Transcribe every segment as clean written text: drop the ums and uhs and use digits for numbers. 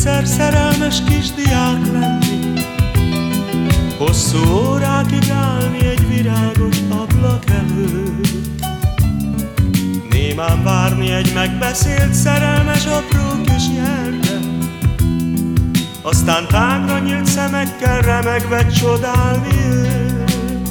egyszer szerelmes kisdiák lenni, hosszú órákig állni egy virágos ablak előtt, némán várni egy megbeszélt szerelmes apró kis nyelvet, aztán tágra nyílt szemekkel remegve csodálni őt.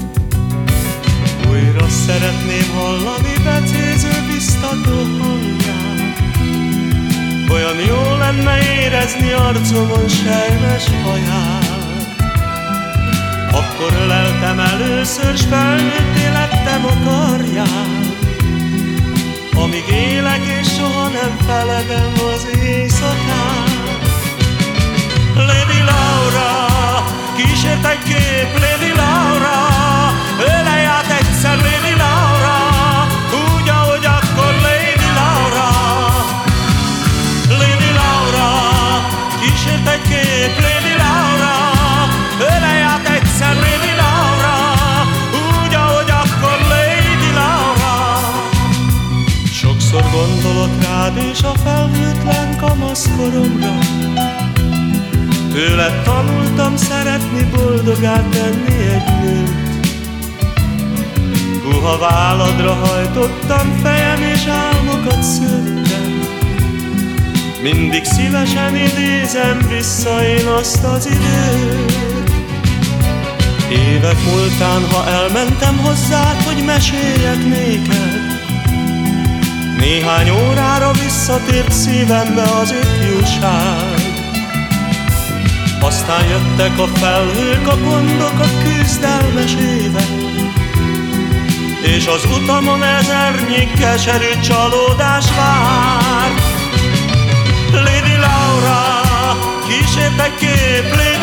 Újra szeretném hallani becéző biztató hangját, olyan jó lenne érezni arcomon sejmes haját. Akkor öleltem először, s felnőtté lettem a karját, amíg élek és soha nem feledem az éjszakát. Lady Laura, kísért egy kép, Lady Laura, ölelj át egyszer, Lady Laura, úgy, ahogy akkor, Lady Laura. Lady Laura, kísért egy kép, Lady Laura, ölelj át egyszer, Lady Laura, úgy, ahogy akkor, Lady Laura. Sokszor gondolok rád és a felhőtlen kamaszkoromra, tőled tanultam szeretni, boldogá tenni egy nőt. Puha válladra hajtottam fejem és álmokat szőttem, mindig szívesen idézem vissza én azt az időt. Évek múltán, ha elmentem hozzád, hogy meséljek néked, néhány órára visszatért szívembe az ifjúság. Aztán jöttek a felhők, a gondok, a küzdelmes évek, és az utamon ezernyi keserű csalódás vár. Lady Laura, kísért egy kép,